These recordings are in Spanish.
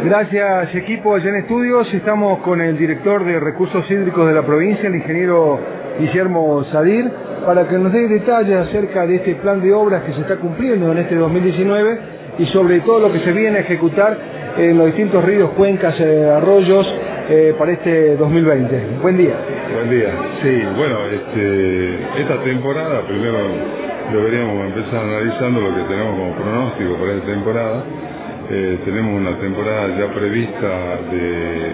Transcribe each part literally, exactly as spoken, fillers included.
Gracias, equipo. Allá en estudios estamos con el director de Recursos Hídricos de la provincia, el ingeniero Guillermo Sadir, para que nos dé detalles acerca de este plan de obras que se está cumpliendo en este dos mil diecinueve y sobre todo lo que se viene a ejecutar en los distintos ríos, cuencas, eh, arroyos eh, para este dos mil veinte. Buen día. Buen día. Sí, bueno, este, esta temporada, primero deberíamos empezar analizando lo que tenemos como pronóstico para esta temporada. Eh, tenemos una temporada ya prevista de,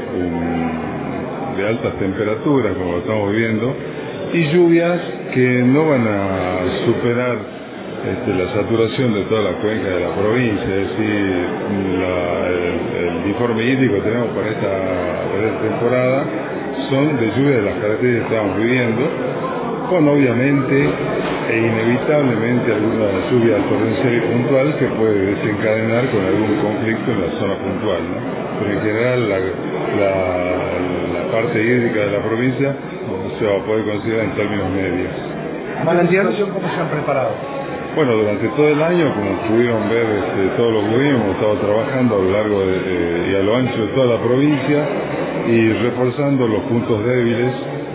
um, de altas temperaturas, como lo estamos viendo, y lluvias que no van a superar este, la saturación de toda la cuenca de la provincia. Es decir, la, el, el informe hídrico que tenemos para esta, para esta temporada son de lluvias de las características que estamos viviendo, con obviamente e inevitablemente alguna lluvia torrencial y puntual que puede desencadenar con algún conflicto en la zona puntual, ¿no? Pero en general la, la, la parte hídrica de la provincia se va a poder considerar en términos medios. ¿Manantiales cómo se han preparado? Bueno, durante todo el año, como pudieron ver este, todos los gobiernos, hemos estado trabajando a lo largo de, eh, y a lo ancho de toda la provincia y reforzando los puntos débiles.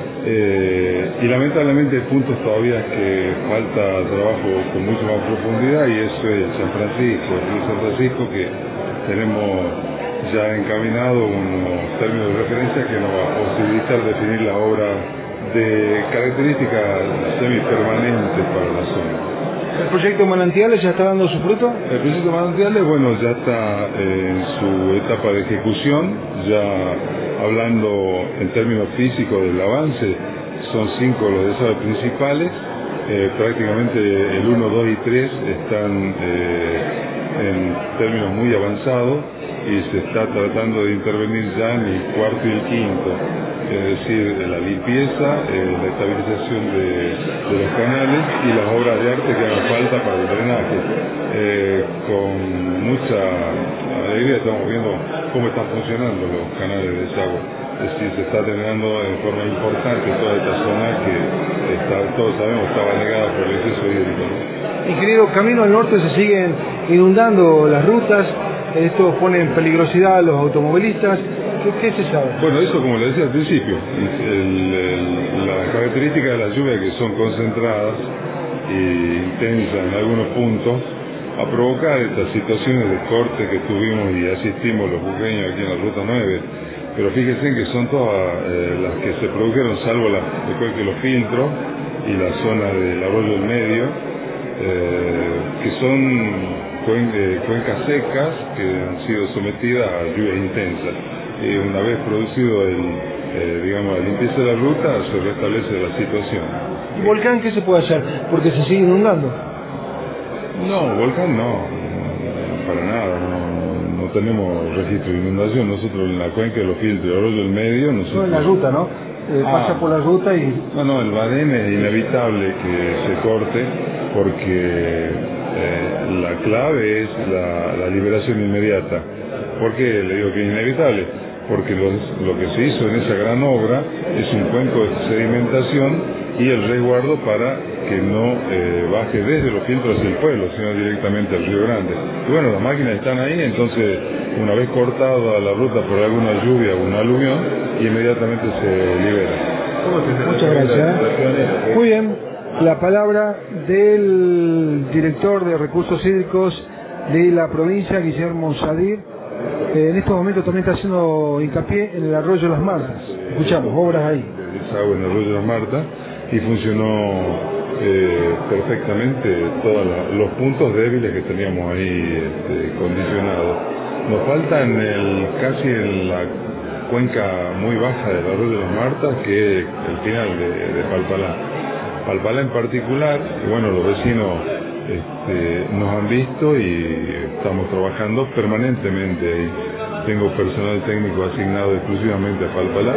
Eh, y lamentablemente hay puntos todavía que falta trabajo con mucha más profundidad, y eso es San Francisco, el río San Francisco, que tenemos ya encaminado unos términos de referencia que nos va a posibilitar definir la obra de características semipermanentes para la zona. ¿El proyecto Manantiales ya está dando su fruto? El proyecto Manantiales, bueno, ya está en su etapa de ejecución, ya hablando en términos físicos del avance, son cinco los desagües principales, eh, prácticamente el uno, dos y tres están eh, en términos muy avanzados y se está tratando de intervenir ya en el cuarto y el quinto, es decir, la limpieza, eh, la estabilización de, de los canales y las obras de arte que hagan falta para el drenaje. Eh, con mucha alegría estamos viendo cómo están funcionando los canales de desagüe. Es decir, se está drenando de forma importante toda esta zona que está, todos sabemos estaba negada por el exceso hídrico, ¿no? Ingeniero, camino al norte se siguen inundando las rutas, esto pone en peligrosidad a los automovilistas. ¿Qué, qué se sabe? Bueno, eso como le decía al principio, el, el, la característica de las lluvias que son concentradas e intensas en algunos puntos, a provocar estas situaciones de corte que tuvimos y asistimos los buqueños aquí en la ruta nueve, pero fíjense que son todas eh, las que se produjeron, salvo la, después que los filtros y la zona del arroyo del medio, eh, que son cuen, eh, cuencas secas que han sido sometidas a lluvias intensas. Y una vez producido el, eh, digamos, la limpieza de la ruta, se restablece la situación. ¿Y volcán qué se puede hacer? Porque se sigue inundando. No, volcán no, para nada, no, no tenemos registro de inundación. Nosotros en la cuenca de los filtros y el arroyo del medio, nosotros... No, en la ruta, ¿no? Eh, ah, pasa por la ruta y... No, no, el badén es inevitable que se corte porque eh, la clave es la, la liberación inmediata. ¿Por qué le digo que es inevitable? Porque los, lo que se hizo en esa gran obra es un cuenco de sedimentación y el resguardo para que no eh, baje desde los filtros hacia el pueblo, sino directamente al Río Grande. Y bueno, las máquinas están ahí, entonces una vez cortada la ruta por alguna lluvia o una aluvión, inmediatamente se libera. Muchas gracias. Muy bien, la palabra del director de Recursos Hídricos de la provincia, Guillermo Sadir. Eh, en estos momentos también está haciendo hincapié en el arroyo Las Martas. Escuchamos, obras ahí. Desagüe en el arroyo Las Martas y funcionó eh, perfectamente todos los puntos débiles que teníamos ahí este, condicionados. Nos falta en el, casi en la cuenca muy baja del arroyo de Las Martas, que es el final de, de Palpalá. Palpalá en particular, y bueno, los vecinos este, nos han visto y estamos trabajando permanentemente ahí. Tengo personal técnico asignado exclusivamente a Palpalá.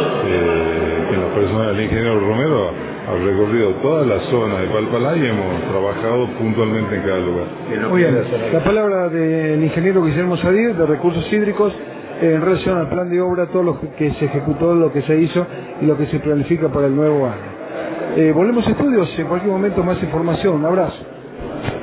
Eh, en la persona del ingeniero Romero ha recorrido toda la zona de Palpalá y hemos trabajado puntualmente en cada lugar. Muy bien, la palabra del ingeniero Guillermo Sadir, de Recursos Hídricos, en relación al plan de obra, todo lo que se ejecutó, lo que se hizo y lo que se planifica para el nuevo año. Eh, volvemos a estudios, en cualquier momento más información. Un abrazo.